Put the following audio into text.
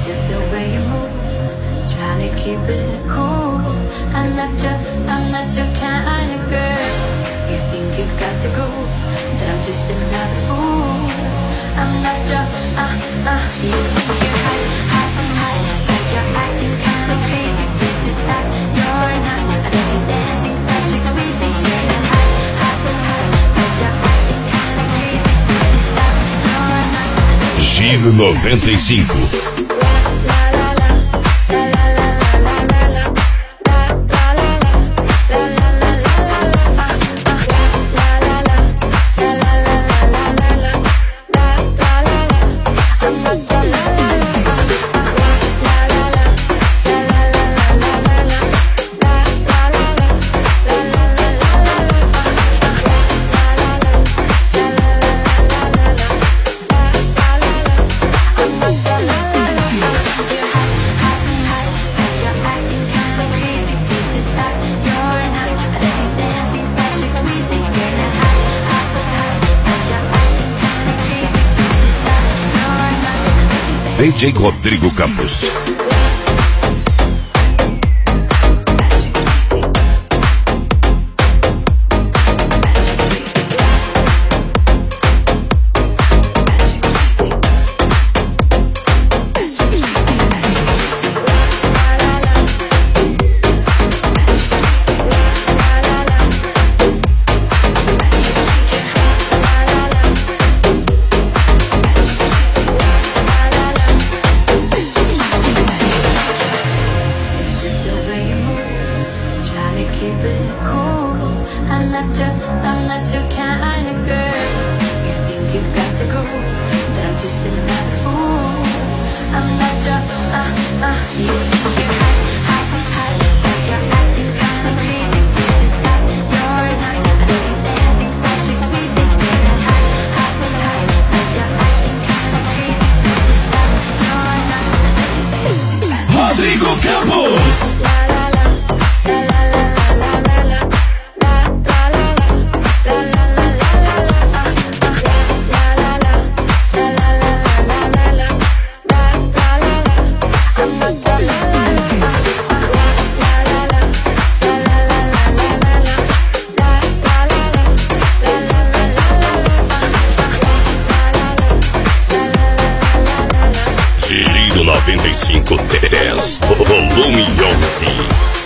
just the way you move, trying to keep it cool. I'm not your kind of girl. You think you got the groove, but I'm just another fool. I'm not your, you think you're hot, but you're acting kinda crazy. Just to stop, you're not. I don't be dancing, but you're squeezing. You're not hot, but you're acting kinda crazy. Just to stop, you're not. Giro 95. DJ Rodrigo Campos. I'm not your kind of girl. You think you got the groove, but I'm just another fool. I'm not your, you think you're hot, but you're acting kinda crazy. Just to stop, you're not. I don't be dancing, but you're squeezing. You're not hot, but you're acting kinda crazy. Just to stop, you're not. Rodrigo Campos. Giro 95 10, volume 11.